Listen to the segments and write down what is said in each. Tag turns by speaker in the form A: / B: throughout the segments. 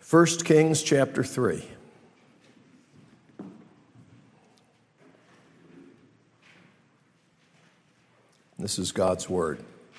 A: 1 Kings chapter 3. This is God's word.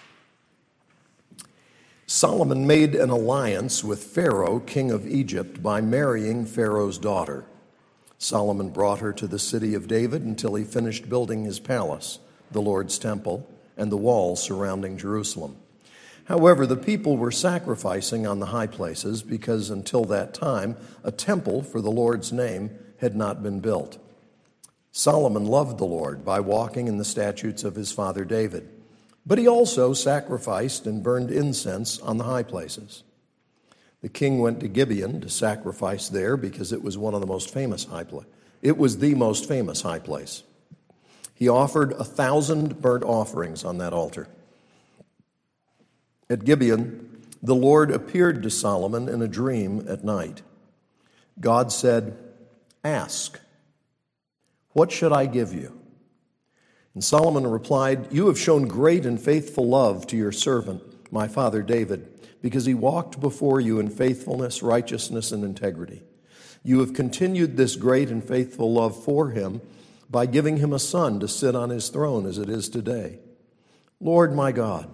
A: Solomon made an alliance with Pharaoh, king of Egypt, by marrying Pharaoh's daughter. Solomon brought her to the city of David until he finished building his palace, the Lord's temple, and the walls surrounding Jerusalem. However, the people were sacrificing on the high places because until that time, a temple for the Lord's name had not been built. Solomon loved the Lord by walking in the statutes of his father David, but he also sacrificed and burned incense on the high places. The king went to Gibeon to sacrifice there because it was one of the most famous high places. It was the most famous high place. He offered 1,000 burnt offerings on that altar. At Gibeon, the Lord appeared to Solomon in a dream at night. God said, "Ask, what should I give you?" And Solomon replied, "You have shown great and faithful love to your servant, my father David, because he walked before you in faithfulness, righteousness, and integrity. You have continued this great and faithful love for him by giving him a son to sit on his throne as it is today. Lord my God,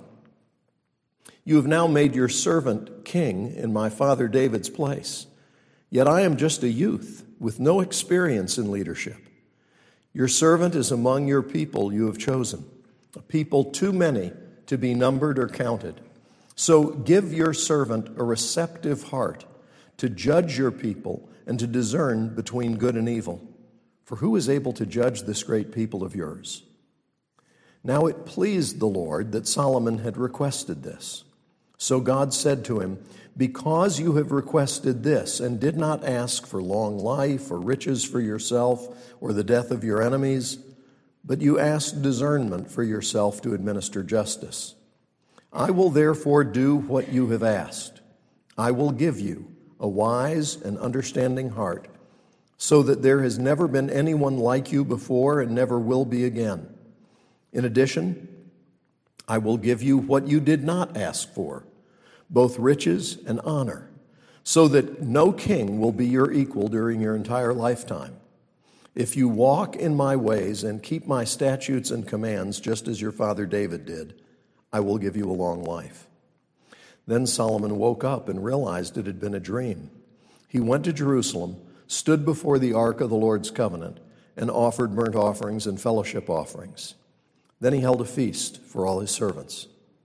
A: you have now made your servant king in my father David's place. Yet I am just a youth with no experience in leadership. Your servant is among your people you have chosen, a people too many to be numbered or counted. So give your servant a receptive heart to judge your people and to discern between good and evil. For who is able to judge this great people of yours?" Now it pleased the Lord that Solomon had requested this. So God said to him, "Because you have requested this and did not ask for long life or riches for yourself or the death of your enemies, but you asked discernment for yourself to administer justice, I will therefore do what you have asked. I will give you a wise and understanding heart, so that there has never been anyone like you before and never will be again. In addition, I will give you what you did not ask for, both riches and honor, so that no king will be your equal during your entire lifetime. If you walk in my ways and keep my statutes and commands, just as your father David did, I will give you a long life." Then Solomon woke up and realized it had been a dream. He went to Jerusalem, stood before the ark of the Lord's covenant, and offered burnt offerings and fellowship offerings. Then he held a feast for all his servants.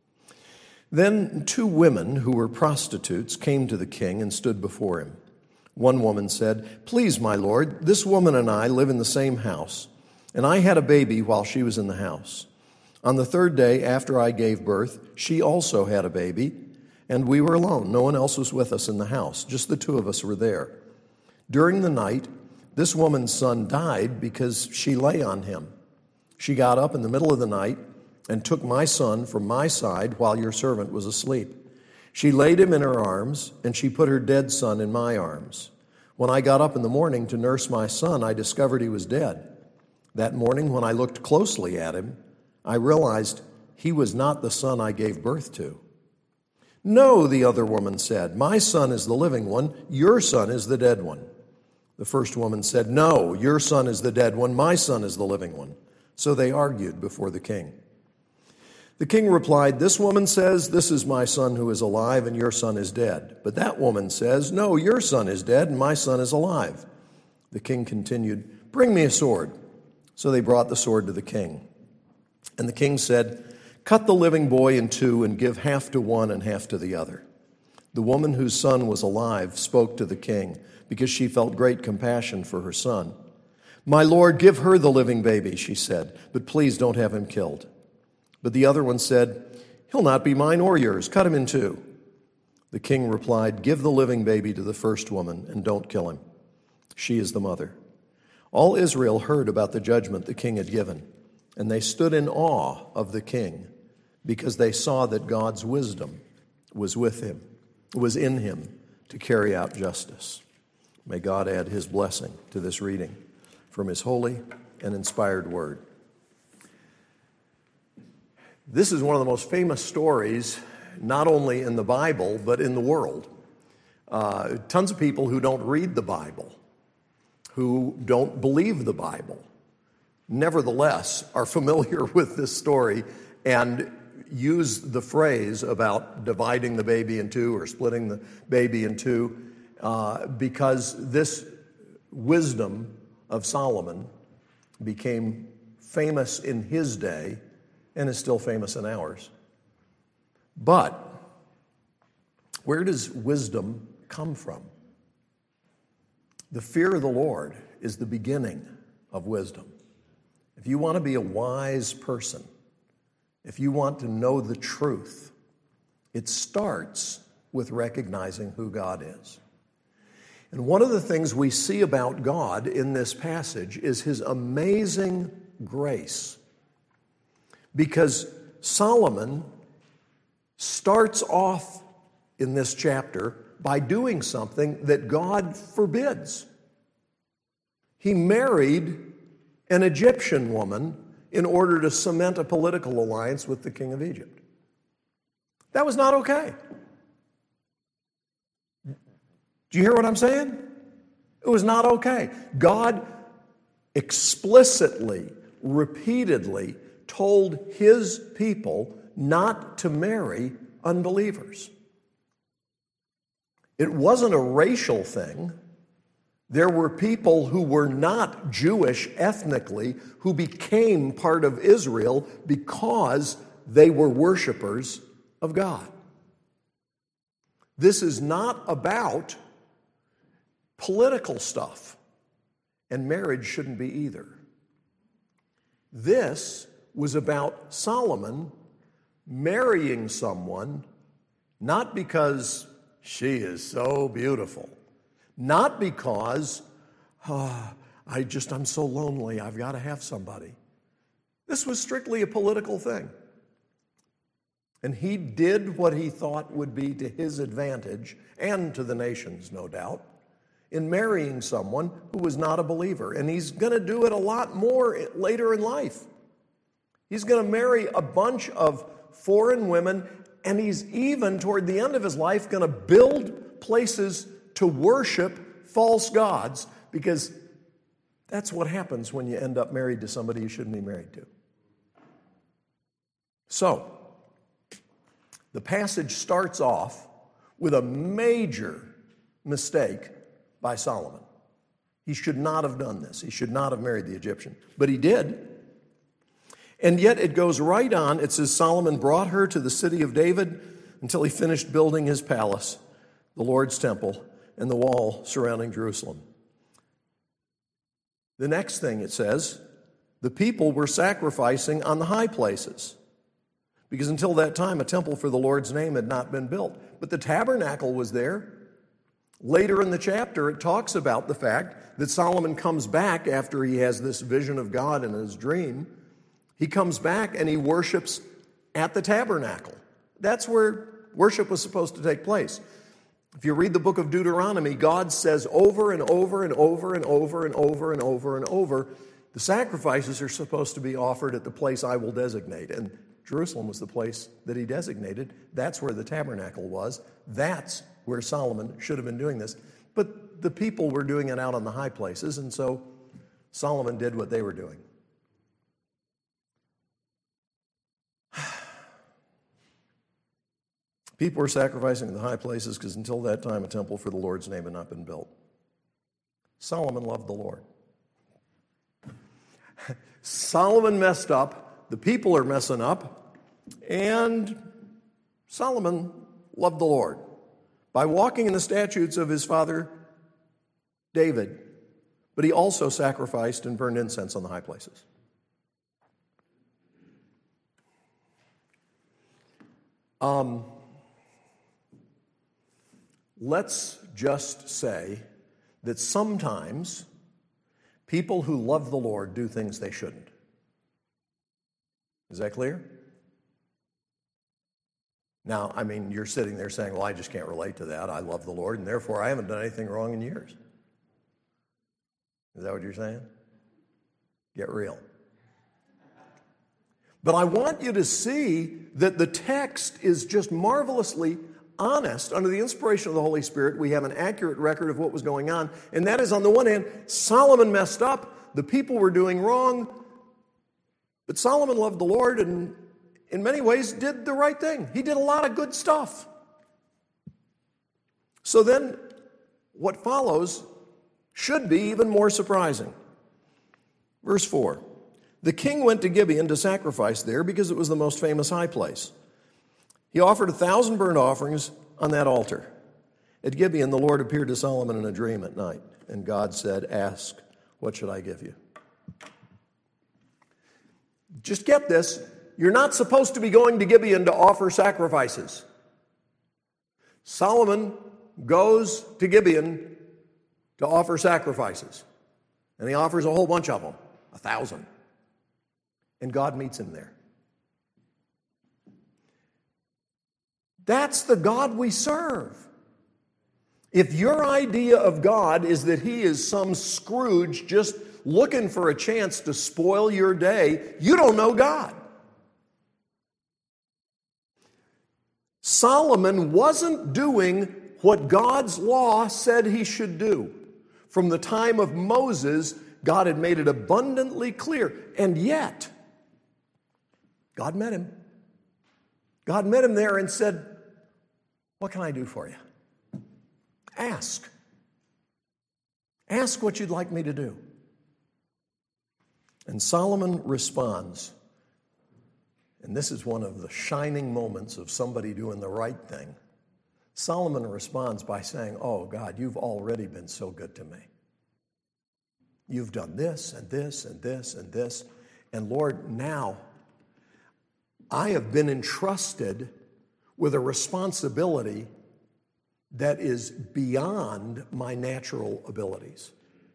A: Then 2 women who were prostitutes came to the king and stood before him. One woman said, "Please, my lord, this woman and I live in the same house, and I had a baby while she was in the house. On the 3rd day after I gave birth, she also had a baby, and we were alone. No one else was with us in the house. Just the 2 of us were there. During the night, this woman's son died because she lay on him. She got up in the middle of the night and took my son from my side while your servant was asleep. She laid him in her arms, and she put her dead son in my arms. When I got up in the morning to nurse my son, I discovered he was dead. That morning, when I looked closely at him, I realized he was not the son I gave birth to." "No," the other woman said, "my son is the living one, your son is the dead one." The first woman said, "No, your son is the dead one, my son is the living one." So they argued before the king. The king replied, "This woman says, 'This is my son who is alive, and your son is dead.' But that woman says, 'No, your son is dead, and my son is alive.'" The king continued, "Bring me a sword." So they brought the sword to the king. And the king said, "Cut the living boy in 2 and give half to one and half to the other." The woman whose son was alive spoke to the king because she felt great compassion for her son. "My lord, give her the living baby," she said, "but please don't have him killed." But the other one said, "He'll not be mine or yours. Cut him in 2. The king replied, "Give the living baby to the first woman and don't kill him. She is the mother." All Israel heard about the judgment the king had given, and they stood in awe of the king because they saw that God's wisdom was with him, was in him to carry out justice. May God add his blessing to this reading from his holy and inspired word. This is one of the most famous stories, not only in the Bible, but in the world. Tons of people who don't read the Bible, who don't believe the Bible, nevertheless are familiar with this story and use the phrase about dividing the baby in two or splitting the baby in two because this wisdom of Solomon became famous in his day and is still famous in ours. But where does wisdom come from? The fear of the Lord is the beginning of wisdom. If you want to be a wise person, if you want to know the truth, it starts with recognizing who God is. And one of the things we see about God in this passage is his amazing grace. Because Solomon starts off in this chapter by doing something that God forbids. He married an Egyptian woman in order to cement a political alliance with the king of Egypt. That was not okay. Do you hear what I'm saying? It was not okay. God explicitly, repeatedly told his people not to marry unbelievers. It wasn't a racial thing. There were people who were not Jewish ethnically who became part of Israel because they were worshipers of God. This is not about political stuff, and marriage shouldn't be either. This was about Solomon marrying someone not because she is so beautiful, not because, I'm so lonely, I've got to have somebody. This was strictly a political thing. And he did what he thought would be to his advantage, and to the nation's, no doubt, in marrying someone who was not a believer. And he's going to do it a lot more later in life. He's going to marry a bunch of foreign women, and he's even, toward the end of his life, going to build places to worship false gods, because that's what happens when you end up married to somebody you shouldn't be married to. So, the passage starts off with a major mistake by Solomon. He should not have done this. He should not have married the Egyptian. But he did. And yet it goes right on. It says Solomon brought her to the city of David until he finished building his palace, the Lord's temple, and the wall surrounding Jerusalem. The next thing it says, the people were sacrificing on the high places, because until that time a temple for the Lord's name had not been built. But the tabernacle was there. Later in the chapter, it talks about the fact that Solomon comes back after he has this vision of God in his dream. He comes back and he worships at the tabernacle. That's where worship was supposed to take place. If you read the book of Deuteronomy, God says over and over and over and over and over and over and over, the sacrifices are supposed to be offered at the place I will designate. And Jerusalem was the place that he designated. That's where the tabernacle was. That's where Solomon should have been doing this. But the people were doing it out on the high places, and so Solomon did what they were doing. People were sacrificing in the high places because until that time a temple for the Lord's name had not been built. Solomon loved the Lord. Solomon messed up, the people are messing up, and Solomon loved the Lord by walking in the statutes of his father David, but he also sacrificed and burned incense on the high places. Let's just say that sometimes people who love the Lord do things they shouldn't. Is that clear? Now, I mean, you're sitting there saying, well, I just can't relate to that. I love the Lord, and therefore I haven't done anything wrong in years. Is that what you're saying? Get real. But I want you to see that the text is just marvelously honest, under the inspiration of the Holy Spirit, we have an accurate record of what was going on. And that is, on the one hand, Solomon messed up, the people were doing wrong, but Solomon loved the Lord and in many ways did the right thing. He did a lot of good stuff. So then, what follows should be even more surprising. Verse 4, the king went to Gibeon to sacrifice there because it was the most famous high place. He offered 1,000 burnt offerings on that altar. At Gibeon, the Lord appeared to Solomon in a dream at night, and God said, ask, what should I give you? Just get this, you're not supposed to be going to Gibeon to offer sacrifices. Solomon goes to Gibeon to offer sacrifices, and he offers a whole bunch of them, 1,000. And God meets him there. That's the God we serve. If your idea of God is that he is some Scrooge just looking for a chance to spoil your day, you don't know God. Solomon wasn't doing what God's law said he should do. From the time of Moses, God had made it abundantly clear. And yet, God met him. God met him there and said, what can I do for you? Ask. Ask what you'd like me to do. And Solomon responds, and this is one of the shining moments of somebody doing the right thing. Solomon responds by saying, oh God, you've already been so good to me. You've done this and this and this and this. And Lord, now I have been entrusted with a responsibility that is beyond my natural abilities.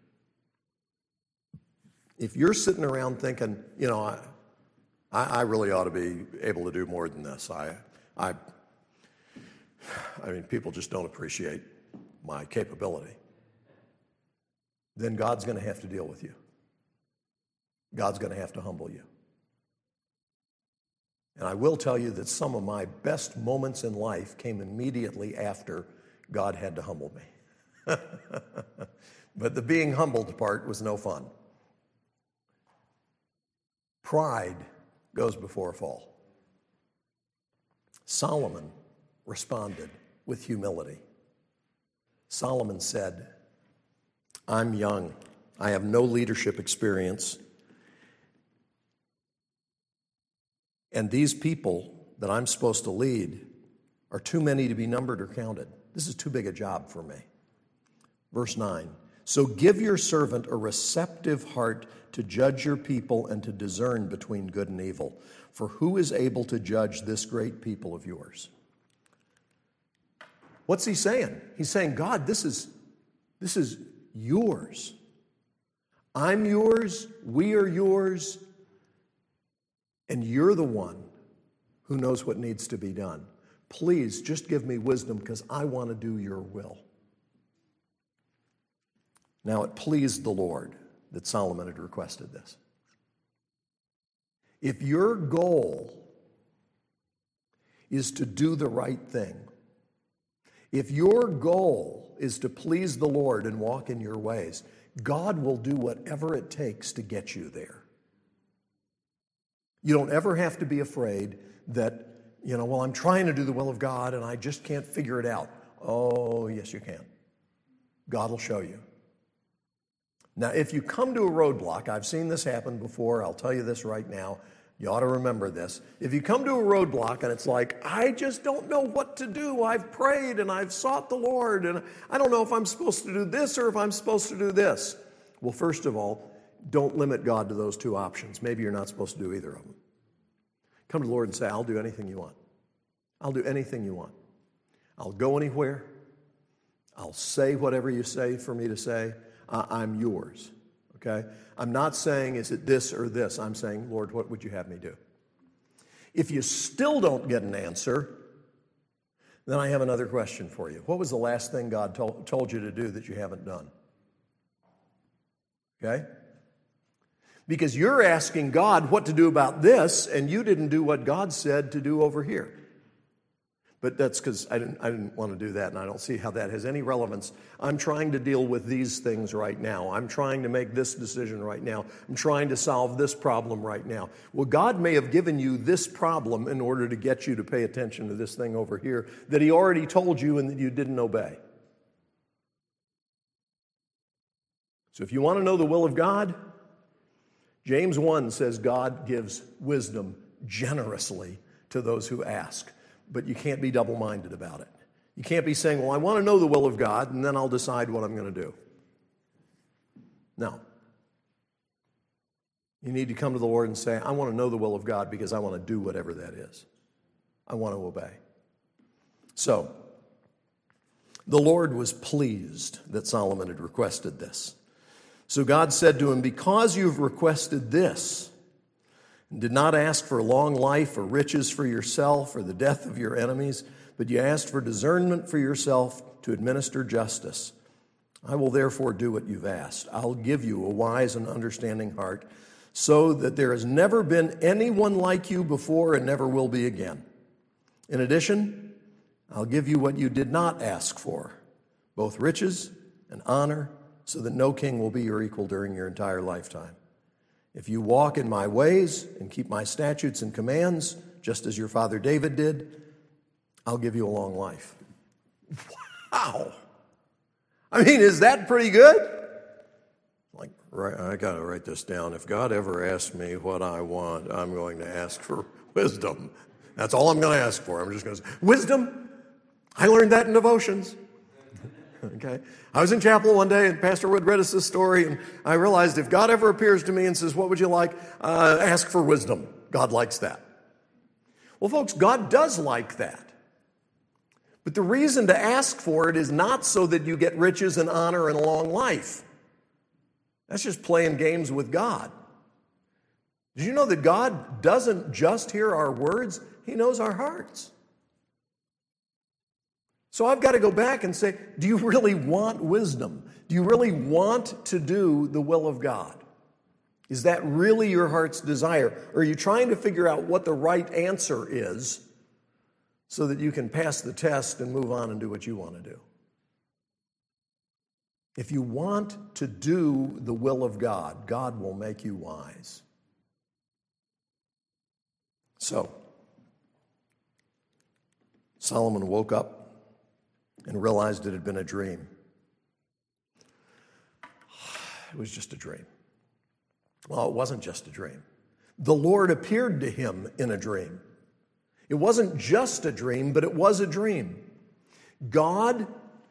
A: If you're sitting around thinking, I really ought to be able to do more than this. I mean, people just don't appreciate my capability. Then God's going to have to deal with you. God's going to have to humble you. And I will tell you that some of my best moments in life came immediately after God had to humble me. But the being humbled part was no fun. Pride goes before a fall. Solomon responded with humility. Solomon said, I'm young. I have no leadership experience. And these people that I'm supposed to lead are too many to be numbered or counted. This is too big a job for me. Verse 9, so give your servant a receptive heart to judge your people and to discern between good and evil. For who is able to judge this great people of yours? What's he saying? He's saying, God, this is yours. I'm yours, we are yours, and you're the one who knows what needs to be done. Please just give me wisdom because I want to do your will. Now it pleased the Lord that Solomon had requested this. If your goal is to do the right thing, if your goal is to please the Lord and walk in your ways, God will do whatever it takes to get you there. You don't ever have to be afraid that, I'm trying to do the will of God and I just can't figure it out. Oh, yes, you can. God will show you. Now, if you come to a roadblock, I've seen this happen before, I'll tell you this right now, you ought to remember this. If you come to a roadblock and it's like, I just don't know what to do, I've prayed and I've sought the Lord and I don't know if I'm supposed to do this or if I'm supposed to do this. Well, first of all, don't limit God to those two options. Maybe you're not supposed to do either of them. Come to the Lord and say, I'll do anything you want. I'll do anything you want. I'll go anywhere. I'll say whatever you say for me to say. I'm yours, okay? I'm not saying, is it this or this? I'm saying, Lord, what would you have me do? If you still don't get an answer, then I have another question for you. What was the last thing God told you to do that you haven't done? Okay? Because you're asking God what to do about this, and you didn't do what God said to do over here. But that's because I didn't want to do that, and I don't see how that has any relevance. I'm trying to deal with these things right now. I'm trying to make this decision right now. I'm trying to solve this problem right now. Well, God may have given you this problem in order to get you to pay attention to this thing over here that He already told you and that you didn't obey. So if you want to know the will of God, James 1 says God gives wisdom generously to those who ask. But you can't be double-minded about it. You can't be saying, well, I want to know the will of God, and then I'll decide what I'm going to do. No. You need to come to the Lord and say, I want to know the will of God because I want to do whatever that is. I want to obey. So, the Lord was pleased that Solomon had requested this. So God said to him, because you've requested this, and did not ask for long life or riches for yourself or the death of your enemies, but you asked for discernment for yourself to administer justice. I will therefore do what you've asked. I'll give you a wise and understanding heart, so that there has never been anyone like you before and never will be again. In addition, I'll give you what you did not ask for, both riches and honor, so that no king will be your equal during your entire lifetime. If you walk in my ways and keep my statutes and commands, just as your father David did, I'll give you a long life. Wow. I mean, is that pretty good? Like, right, I got to write this down. If God ever asks me what I want, I'm going to ask for wisdom. That's all I'm going to ask for. I'm just going to say, wisdom? I learned that in devotions. Okay. I was in chapel one day, and Pastor Wood read us this story, and I realized if God ever appears to me and says, what would you like? Ask for wisdom. God likes that. Well, folks, God does like that. But the reason to ask for it is not so that you get riches and honor and a long life. That's just playing games with God. Did you know that God doesn't just hear our words? He knows our hearts. So I've got to go back and say, do you really want wisdom? Do you really want to do the will of God? Is that really your heart's desire? Or are you trying to figure out what the right answer is so that you can pass the test and move on and do what you want to do? If you want to do the will of God, God will make you wise. So, Solomon woke up and realized it had been a dream. It was just a dream. Well, it wasn't just a dream. The Lord appeared to him in a dream. It wasn't just a dream, but it was a dream. God,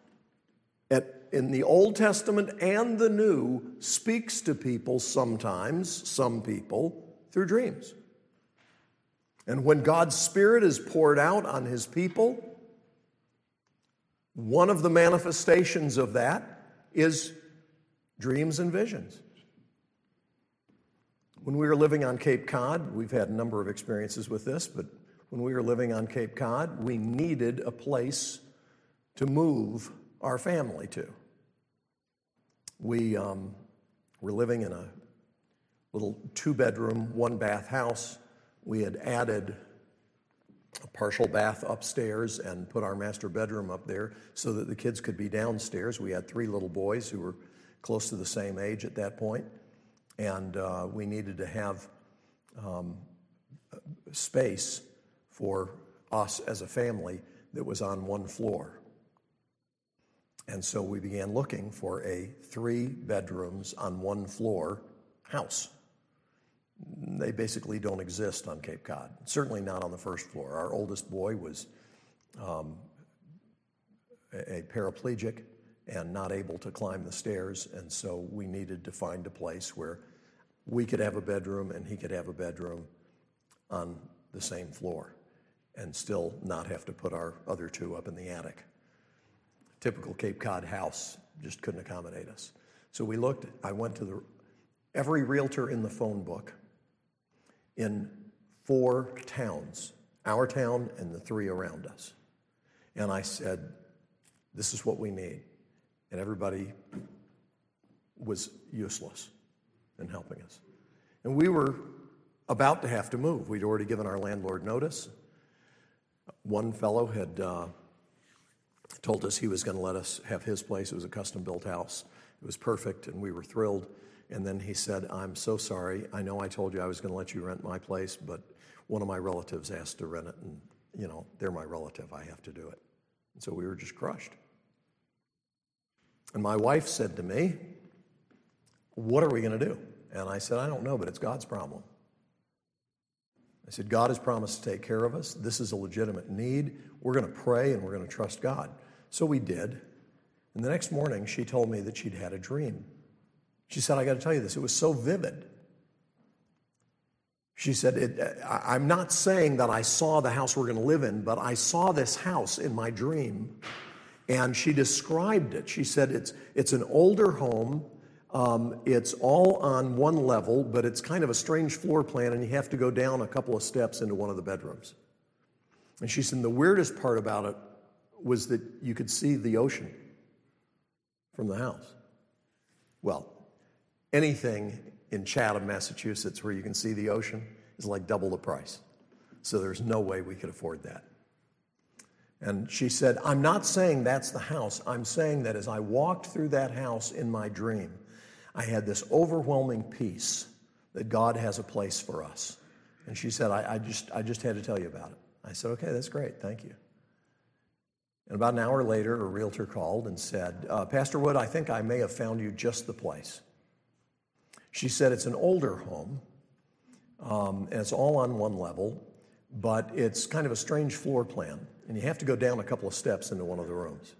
A: in the Old Testament and the New, speaks to people sometimes, some people, through dreams. And when God's Spirit is poured out on His people, one of the manifestations of that is dreams and visions. When we were living on Cape Cod, we've had a number of experiences with this, but when we were living on Cape Cod, we needed a place to move our family to. We were living in a little 2-bedroom, 1-bath house. We had added a partial bath upstairs and put our master bedroom up there so that the kids could be downstairs. We had 3 little boys who were close to the same age at that point, and we needed to have space for us as a family that was on 1 floor. And so we began looking for a 3 bedrooms on 1 floor house. They basically don't exist on Cape Cod, certainly not on the first floor. Our oldest boy was a paraplegic and not able to climb the stairs, and so we needed to find a place where we could have a bedroom and he could have a bedroom on the same floor and still not have to put our other 2 up in the attic. Typical Cape Cod house just couldn't accommodate us. So we looked, I went to every realtor in the phone book in 4 towns, our town and the 3 around us. And I said, this is what we need. And everybody was useless in helping us. And we were about to have to move. We'd already given our landlord notice. One fellow had told us he was going to let us have his place. It was a custom-built house. It was perfect, and we were thrilled. And then he said, "I'm so sorry. I know I told you I was going to let you rent my place, but one of my relatives asked to rent it, and, they're my relative. I have to do it." And so we were just crushed. And my wife said to me, "What are we going to do?" And I said, "I don't know, but it's God's problem." I said, "God has promised to take care of us. This is a legitimate need. We're going to pray and we're going to trust God." So we did. And the next morning, she told me that she'd had a dream. She said, "I got to tell you this. It was so vivid." She said, "I'm not saying that I saw the house we're going to live in, but I saw this house in my dream." And she described it. She said, it's an older home. It's all on one level, but it's kind of a strange floor plan, and you have to go down a couple of steps into one of the bedrooms. And she said the weirdest part about it was that you could see the ocean from the house. Well, anything in Chatham, Massachusetts, where you can see the ocean is like double the price. So there's no way we could afford that. And she said, "I'm not saying that's the house. I'm saying that as I walked through that house in my dream, I had this overwhelming peace that God has a place for us." And she said, I just had to tell you about it. I said, "Okay, that's great. Thank you." And about an hour later, a realtor called and said, "Pastor Wood, I think I may have found you just the place." She said, "It's an older home, and it's all on one level, but it's kind of a strange floor plan, and you have to go down a couple of steps into one of the rooms."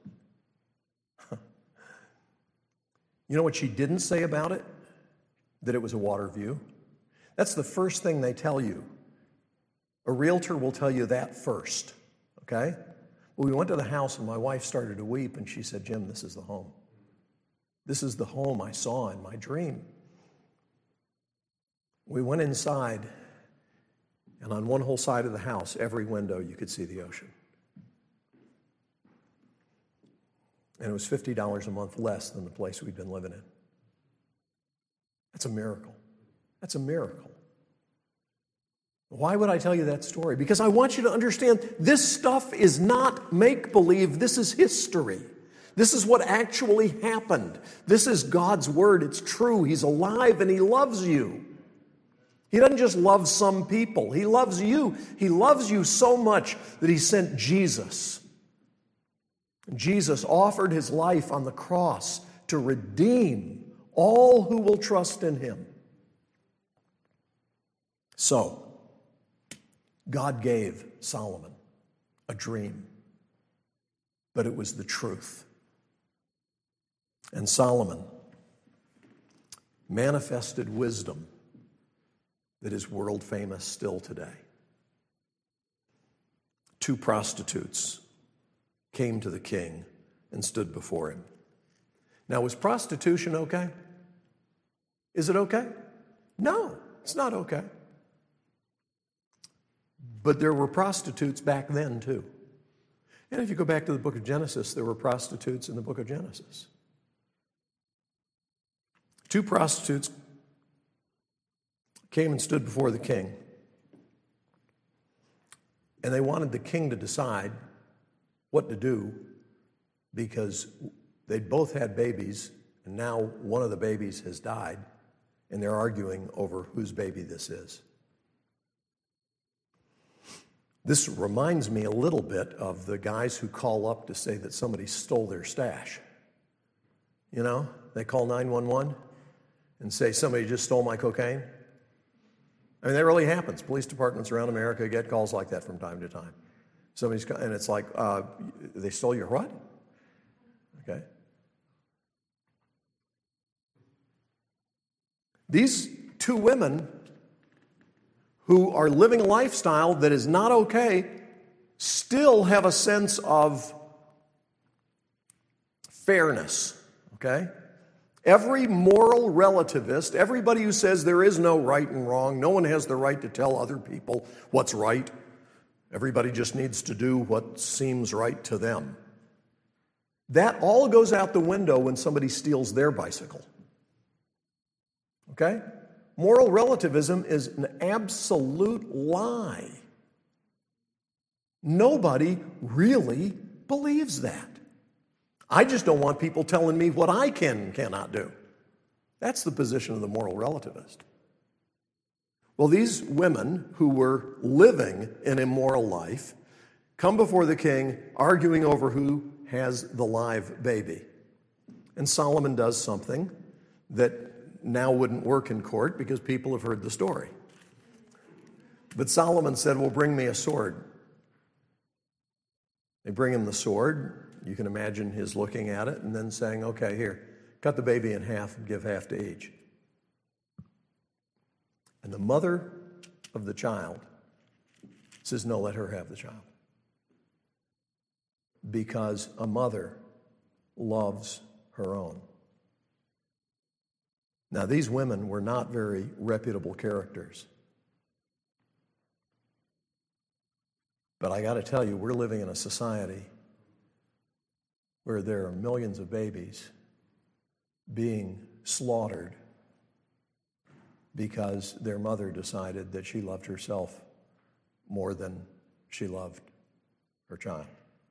A: You know what she didn't say about it? That it was a water view. That's the first thing they tell you. A realtor will tell you that first, okay? Well, we went to the house, and my wife started to weep, and she said, "Jim, this is the home. This is the home I saw in my dream." We went inside, and on one whole side of the house, every window, you could see the ocean. And it was $50 a month less than the place we'd been living in. That's a miracle. That's a miracle. Why would I tell you that story? Because I want you to understand this stuff is not make-believe. This is history. This is what actually happened. This is God's word. It's true. He's alive and He loves you. He doesn't just love some people. He loves you. He loves you so much that He sent Jesus. Jesus offered His life on the cross to redeem all who will trust in Him. So, God gave Solomon a dream, but it was the truth. And Solomon manifested wisdom that is world famous still today. 2 prostitutes came to the king and stood before him. Now, was prostitution okay? Is it okay? No, it's not okay. But there were prostitutes back then, too. And if you go back to the book of Genesis, there were prostitutes in the book of Genesis. 2 prostitutes came and stood before the king. And they wanted the king to decide what to do because they both had babies, and now one of the babies has died, and they're arguing over whose baby this is. This reminds me a little bit of the guys who call up to say that somebody stole their stash. You know, they call 911 and say, "Somebody just stole my cocaine." I mean, that really happens. Police departments around America get calls like that from time to time. And it's like, they stole your what? Okay. These 2 women who are living a lifestyle that is not okay still have a sense of fairness, okay? Every moral relativist, everybody who says there is no right and wrong, no one has the right to tell other people what's right, everybody just needs to do what seems right to them. That all goes out the window when somebody steals their bicycle. Okay? Moral relativism is an absolute lie. Nobody really believes that. I just don't want people telling me what I can and cannot do. That's the position of the moral relativist. Well, these women who were living an immoral life come before the king arguing over who has the live baby. And Solomon does something that now wouldn't work in court because people have heard the story. But Solomon said, well, bring me a sword. They bring him the sword. You can imagine his looking at it and then saying, okay, here, cut the baby in half and give half to each. And the mother of the child says, no, let her have the child. Because a mother loves her own. Now, these women were not very reputable characters. But I got to tell you, we're living in a society where there are millions of babies being slaughtered because their mother decided that she loved herself more than she loved her child.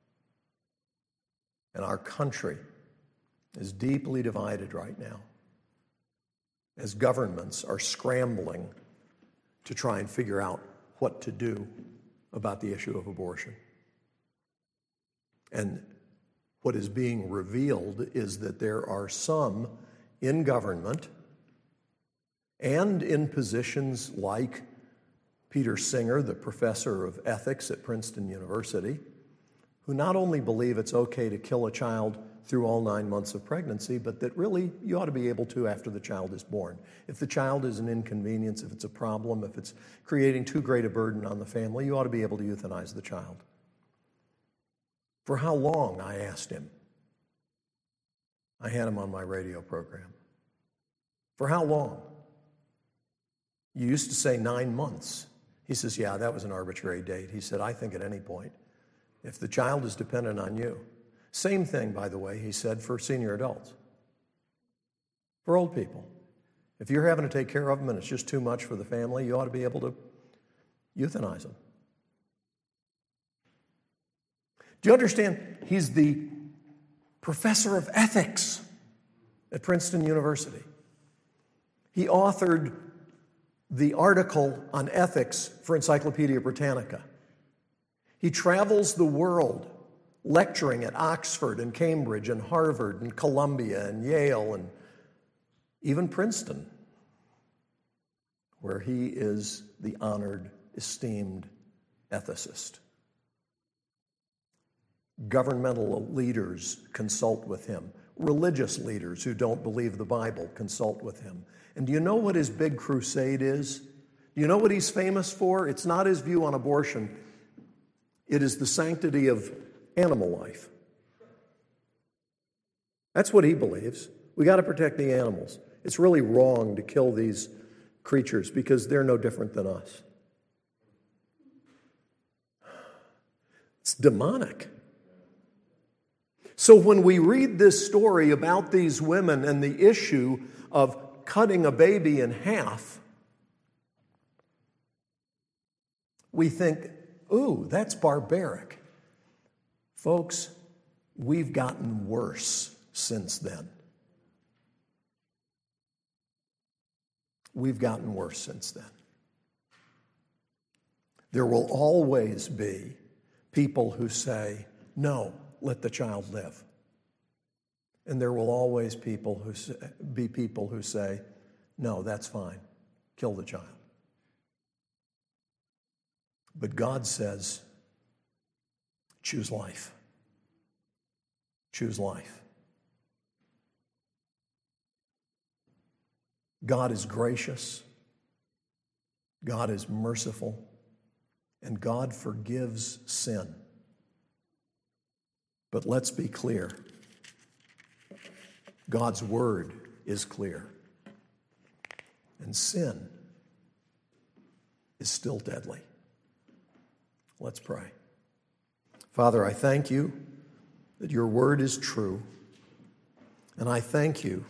A: And our country is deeply divided right now as governments are scrambling to try and figure out what to do about the issue of abortion. And what is being revealed is that there are some in government and in positions like Peter Singer, the professor of ethics at Princeton University, who not only believe it's okay to kill a child through all 9 months of pregnancy, but that really you ought to be able to after the child is born. If the child is an inconvenience, if it's a problem, if it's creating too great a burden on the family, you ought to be able to euthanize the child. For how long, I asked him. I had him on my radio program. For how long? You used to say 9 months. He says, yeah, that was an arbitrary date. He said, I think at any point, if the child is dependent on you. Same thing, by the way, he said, for senior adults. For old people. If you're having to take care of them and it's just too much for the family, you ought to be able to euthanize them. Do you understand? He's the professor of ethics at Princeton University. He authored the article on ethics for Encyclopedia Britannica. He travels the world lecturing at Oxford and Cambridge and Harvard and Columbia and Yale and even Princeton, where he is the honored, esteemed ethicist. Governmental leaders consult with him. Religious leaders who don't believe the Bible consult with him. And do you know what his big crusade is? Do you know what he's famous for? It's not his view on abortion. It is the sanctity of animal life. That's what he believes. We got to protect the animals. It's really wrong to kill these creatures because they're no different than us. It's demonic. So when we read this story about these women and the issue of cutting a baby in half, we think, ooh, that's barbaric. Folks, we've gotten worse since then. We've gotten worse since then. There will always be people who say, no, let the child live. And there will always be people who say, no, that's fine, kill the child. But God says, choose life. Choose life. God is gracious. God is merciful. And God forgives sin. But let's be clear. God's word is clear. And sin is still deadly. Let's pray. Father, I thank you that your word is true. And I thank you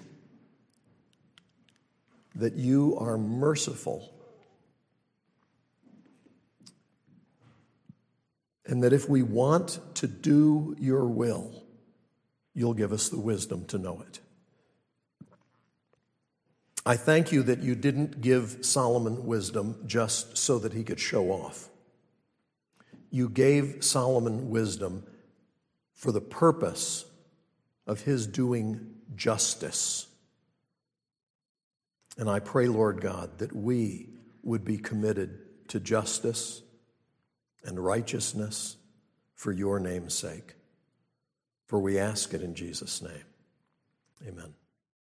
A: that you are merciful and that if we want to do your will, you'll give us the wisdom to know it. I thank you that you didn't give Solomon wisdom just so that he could show off. You gave Solomon wisdom for the purpose of his doing justice. And I pray, Lord God, that we would be committed to justice and righteousness for your name's sake. For we ask it in Jesus' name. Amen.